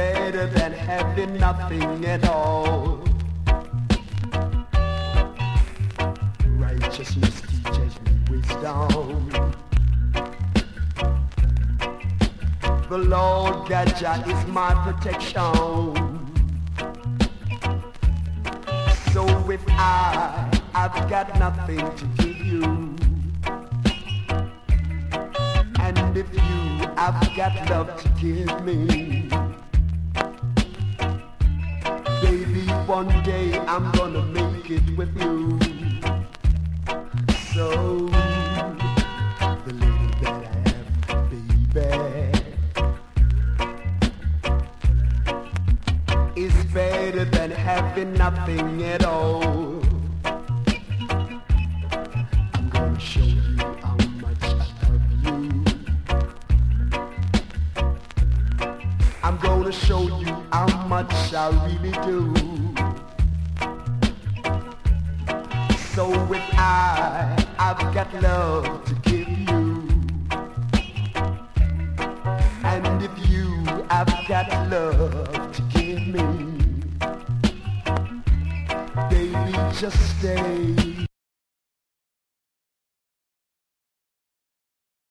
better than having nothing at all. Righteousness teaches me wisdom. The Lord God Jah is my protection. So if I've got nothing to give you, and if you have got love to give me, baby, one day I'm gonna make it with you. So the little that I have, baby, is better than having nothing at all. I'm gonna show you how much I love you. I'm gonna show you how much I really do. So if I've got love to give you, and if you have got love to give me, baby, just stay.